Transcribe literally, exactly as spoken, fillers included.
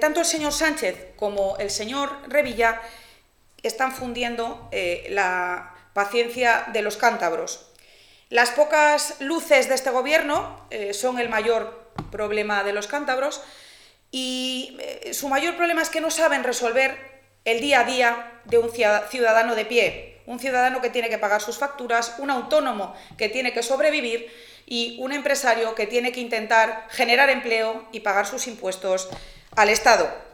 tanto el señor Sánchez como el señor Revilla están fundiendo eh, la paciencia de los cántabros. Las pocas luces de este gobierno eh, son el mayor problema de los cántabros y eh, su mayor problema es que no saben resolver el día a día de un ciudadano de pie, un ciudadano que tiene que pagar sus facturas, un autónomo que tiene que sobrevivir y un empresario que tiene que intentar generar empleo y pagar sus impuestos al Estado.